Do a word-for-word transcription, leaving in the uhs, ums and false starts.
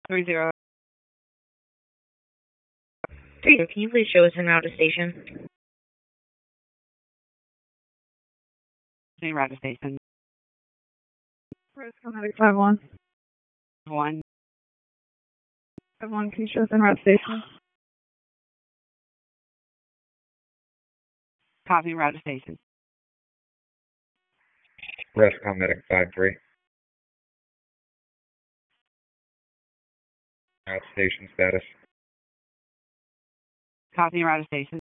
Three zero. Three zero. Can you please show us en route to station? En route to station. Roscoe Medic five one. One. five one, can you show us en route to station? Copy, route to station. Rescom Medic five three. Route station status. Copy, route to station.